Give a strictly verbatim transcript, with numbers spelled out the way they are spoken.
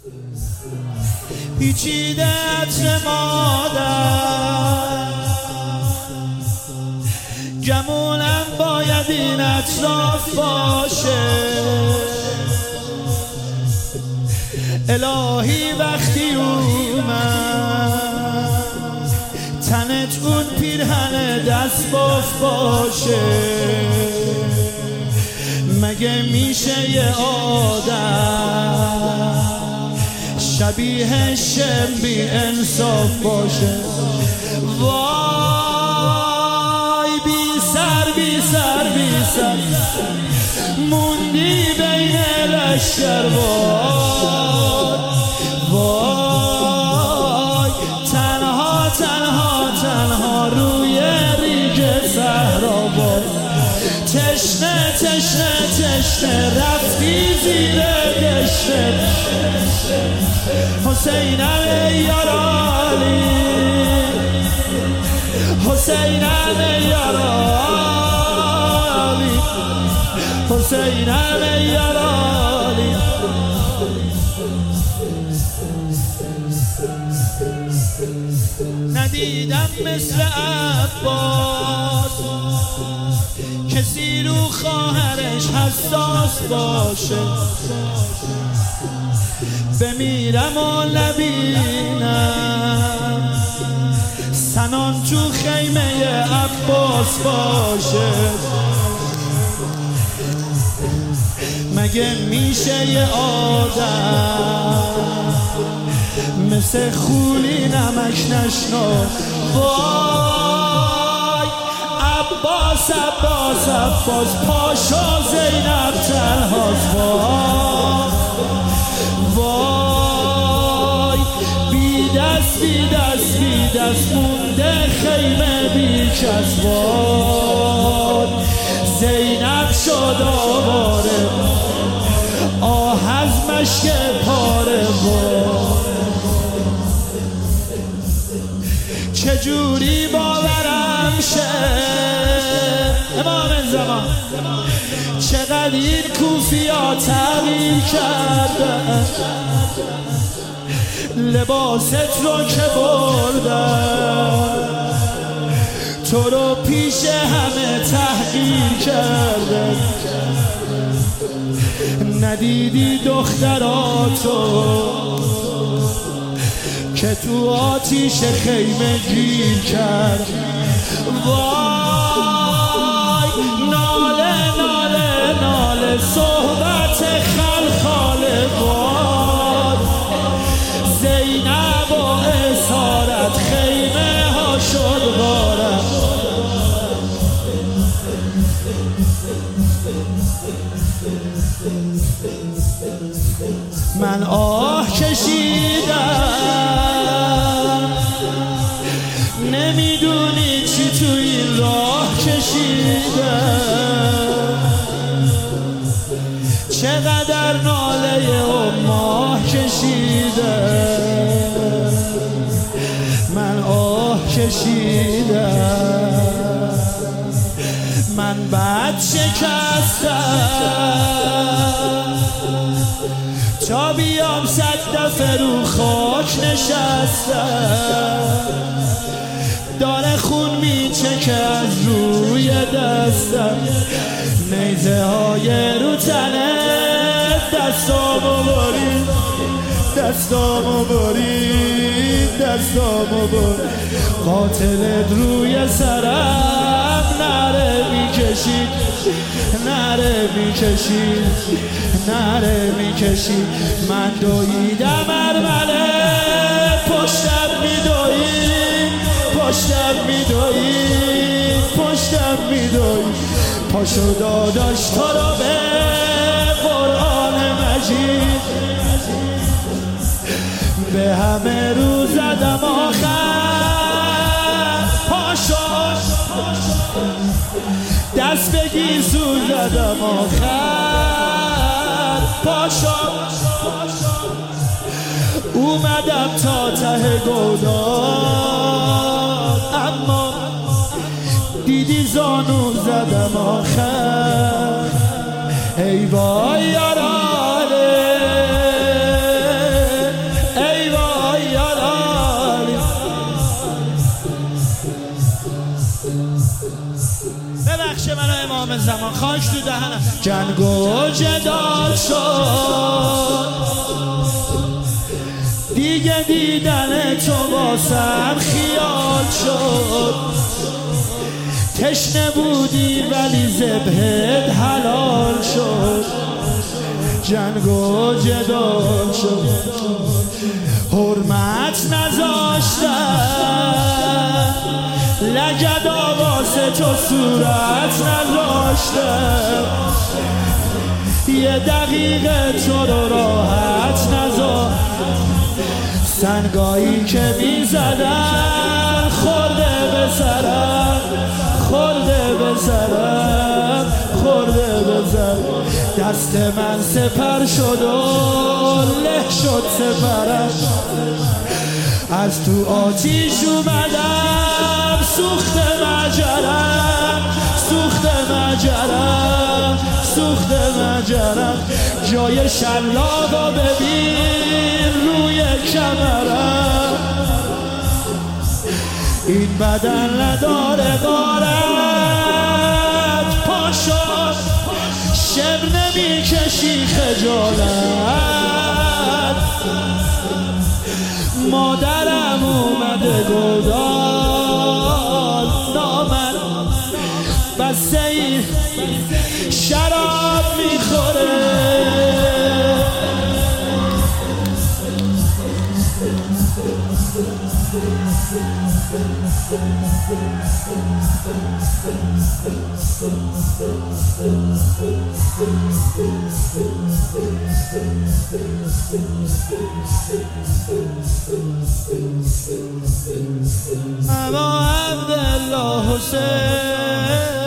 پیچیده عطر مادر گمونم باید این اطراف باشه. الهی وقتی اومد تنت اون پیرهن دست باف باشه. مگه میشه یه آدم شبیه شم بی انصاف باشه؟ وای بی سر بی سر بی سر موندی بین لشکر. وای وای تنها تنها تنها روی ریگ صحرا. وای تشنه تشنه تشنه رفتی زیر دشنه. حسینم ای یار علی، حسینم ای یار علی، حسینم ای یار علی. ندیدم مثل عباس کسی رو خواهرش حساس باشه. بمیرم و نبینم سنان تو خیمه عباس باشه. مگه میشه یه آدم مثل خولی نمک نشنا؟ وای عباس عباس عباس پاشا زینب تنهاست. وای بی دست بی دست بی دست مونده خیمه بی کس. وای زینب شد آواره آه از مشک پاره. چجوری باورم شه امام زمان چقدر این کوفیا تغییر کردن. لباست رو که بردن تو رو پیش همه تحقیر کردن. ندیدی دختراتو که تو آتیش خیمه گیر کرد. وای ناله ناله ناله صحبت خلخاله. وای زینب و اسارت خیمه ها شد غارت. من آه کشیدم نمیدونی چی تو این راه کشیدم. چقدر ناله و ماه کشیدم. من آه کشیدم. من بد شکستم تا بیام صد دفعه رو خاک نشستم. داره خون میچکه از روی دستم. نیزه های رو تنه دستامو برید دستامو برید دستامو برید. قاتلت روی سرم نره میکشید نره میکشید نره میکشید. من دویدم ارمله پشتم میدوید پشتم میدوید پشتم میدوید. پاشو داداش تو رو به قرآن مجید به همه رو زدم آخر. پاشو دست بگی زود زدم آخر. پاشو اومدم تا ته گودال اما دیدی زانو زدم آخر. ای وای یارانه امام زمان خاک تو دهنم. جنگ و جدال شد دیگه دیدن تو واسم خیال شد. تشنه بودی ولی ذبحت حلال شد. جنگ و جدال شد حرمت نذاشتن لگد آواسه تو صورت نذاشتن. یه دقیقه تو رو راحت نذار. سنگایی که میزدن خورده به سرم خورده به سرم خورده به سرم. دست من سپر شد و له شد سپرم. از تو آتیش اومدم سوخت مجرم سوخت مجرم سوخت مجرم. جای شلاقا ببین روی کمرم. این بدن نداره غارت پاشو شب نمیکشی خجالت. مادرم اومده گودال نامن بسه این شراب میخوره. اما عبدالله حسین